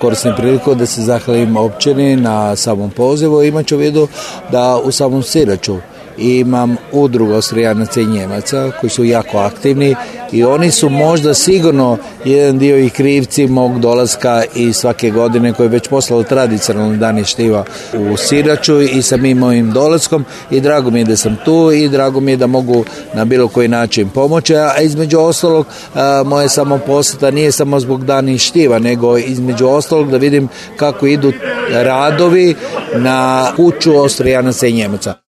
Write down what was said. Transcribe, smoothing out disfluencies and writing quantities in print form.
Koristim priliku da se zahvalim općini na samom pozivu. Imajući u vidu da u samom Siraču imam udrugu Austrijanaca i Njemaca koji su jako aktivni i oni su možda sigurno jedan dio i krivci mog dolaska i svake godine koji je već poslalo tradicionalno dani štiva u Siraču i sa mojim dolaskom i drago mi je da sam tu i drago mi je da mogu na bilo koji način pomoći, a između ostalog moje samo posjeta nije samo zbog dani štiva, nego između ostalog da vidim kako idu radovi na kuću Austrijanaca i Njemaca.